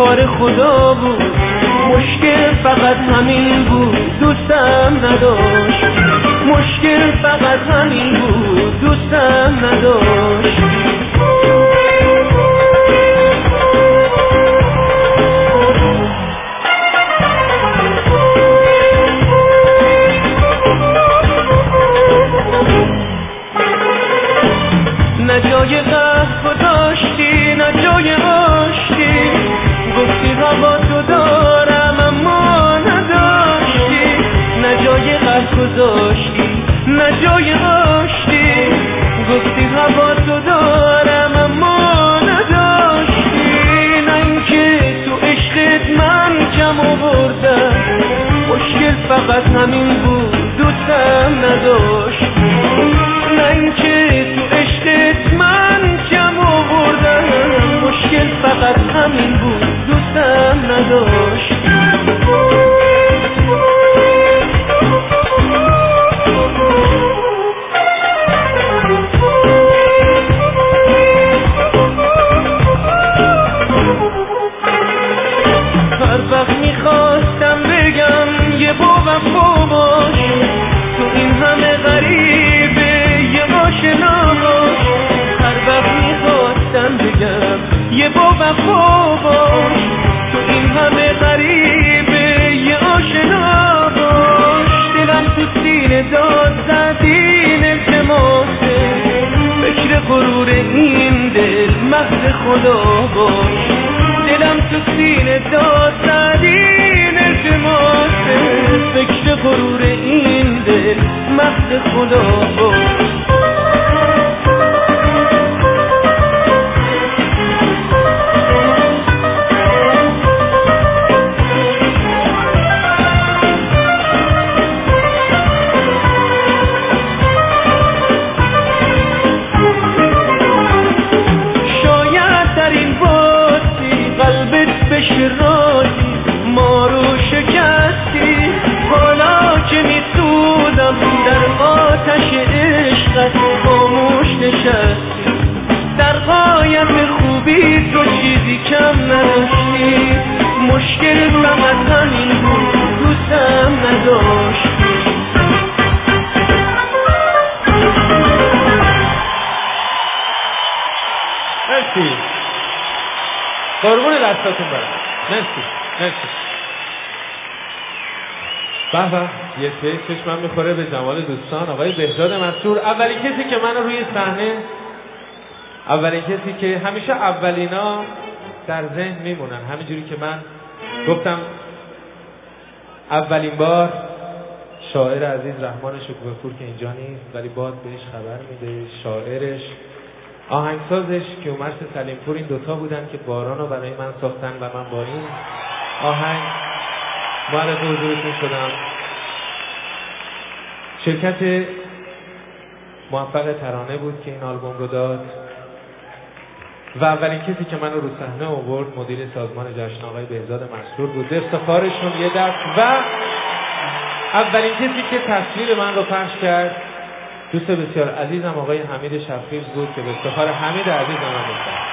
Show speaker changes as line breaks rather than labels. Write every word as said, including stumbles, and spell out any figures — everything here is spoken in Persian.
کار خدا بود، مشکل فقط همین بود دوستم نداشت، مشکل فقط همین بود دوستم نداشت. نه جای قهر گذاشتی نه جای آشتی، گفتی هوا تو دارم اما نداشتی. نه جای قهر گذاشتی نه جای آشتی، گفتی هوا تو دارم اما نداشتی. نه اینکه تو عشقت من کم آوردم، مشکل فقط همین بود دوستم نداشت. نه اینکه تو عشقت من کم آوردم، مشکل فقط همین بود دوستم نداشت. هر وقت میخواستم بگم یه با وفا باش، تو این همه غریبه یه آشنا باش. هر وقت میخواستم بگم یه با وفا باش، تو این همه غریبه یه آشنا باش. دلم تو سینه داد زدین التماسه، فکر غرور این دل مغز خدا باش. دلم تو سینه داد زدین التماسه، فکر غرور این دل مغز خدا باش. ما رو شکستی، حالا که میسودم در آتش عشقت خاموش نشستی. در غایت خوبی تو چیزی کم نداشتی، مشکل فقط همین بود دوستم نداشتی.
مرسی، قربون دستاتون برم. مرسی مرسی. به به، یه سه چشمم میخوره به جمال دوستان. آقای بهزاد منصور، اولین کسی که منو روی صحنه، اولین کسی که همیشه اولینا در ذهن میمونن. همینجوری که من گفتم اولین بار شاعر عزیز رحمان شکوفه‌پور که اینجا نیست ولی باد بهش خبر میده، شاعرش، آهنگسازش کیومرث سلیمپور، این دوتا بودن که باران رو برای من ساختن و من با این آهنگ معرض حضورتون شدم. شرکت موفق ترانه بود که این آلبوم رو داد و اولین کسی که من رو رو صحنه آورد مدیر سازمان جشن آقای بهزاد منصور بود. به افتخارشون یه دست. و اولین کسی که تصویر من رو پخش کرد دوست بسیار عزیزم آقای حمید شفیق بود که به افتخار حمید عزیزم هم بود.